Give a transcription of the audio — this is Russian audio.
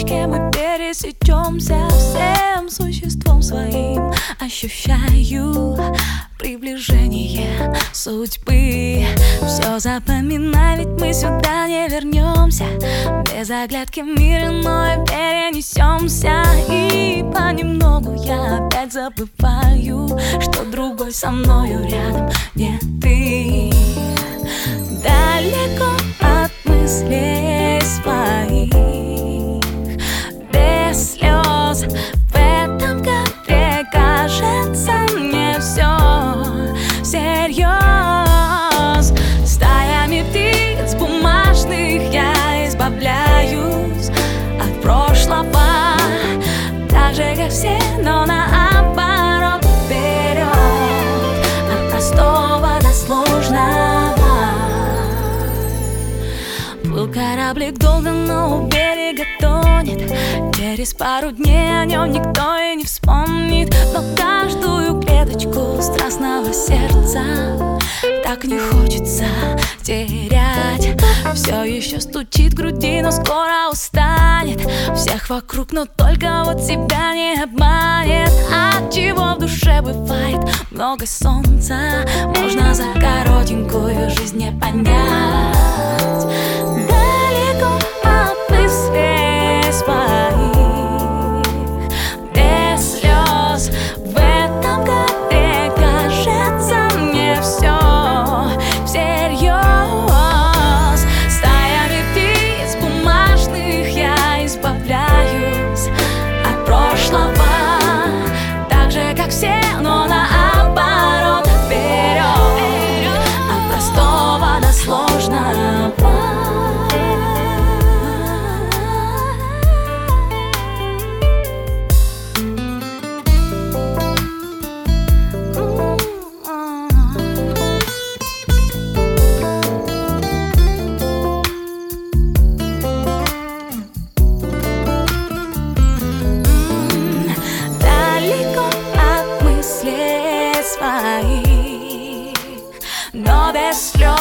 кем мы пересечемся. Всем существом своим ощущаю приближение судьбы. Все запоминай, ведь мы сюда не вернемся. Без оглядки в мир иной перенесемся. И понемногу я опять забываю, что другой со мною рядом не ты. Далеко от мыслей своих, без слез, в этом кадре кажется мне все всерьез. Стаями птиц бумажных я избавляюсь от прошлого, так же как все, но наоборот вперед, от простого до сложного. Плыл кораблик долго, но у берега тонет. Через пару дней о нем никто и не вспомнит. Но каждую клеточку страстного сердца так не хочется терять. Все еще стучит в груди, но скоро устанет. Всех вокруг, но только вот себя не обманет. От чего в душе бывает много солнца, можно за коротенькую жизнь не понять. Далеко от мыслей своих, без слез, в этом кадре кажется мне все всерьез. Стаями птиц бумажных я избавляюсь от прошлого, так же как все, но наоборот вперед, от простого до сложного. Своих, но без слез.